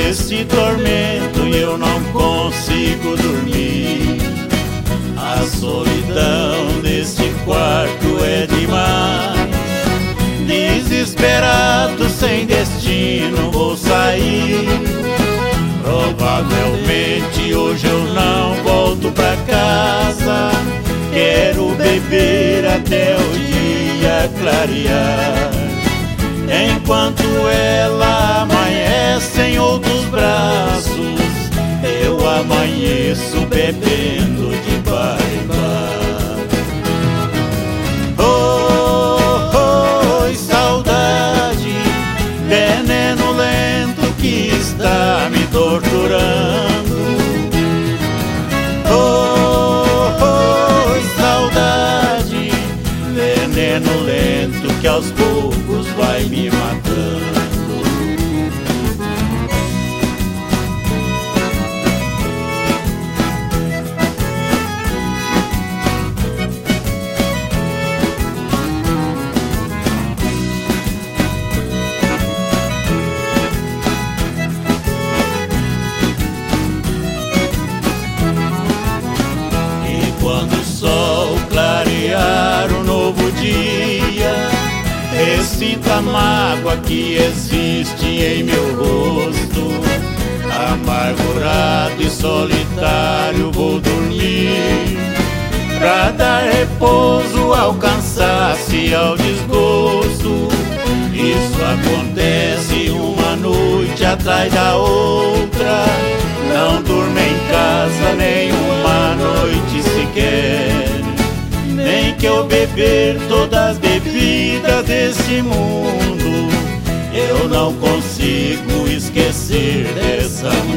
desse tormento e eu não consigo dormir. A solidão desse quarto é demais. Desesperado, sem destino, vou sair. Provavelmente hoje eu não volto pra casa. Quero beber até o dia clarear. Enquanto ela amanhece em outros braços, eu amanheço bebendo de bar em bar. Oh, saudade, veneno lento que está me torturando. Oh, saudade, veneno lento que aos poucos vai me matando. Quando o sol clarear um novo dia, ressinto a mágoa que existe em meu rosto. Amargurado e solitário vou dormir, pra dar repouso ao cansaço e ao desgosto. Isso acontece uma noite atrás da outra. Não durmo em casa nem uma noite sequer, nem que eu beber todas as bebidas desse mundo. Eu não consigo esquecer dessa mulher.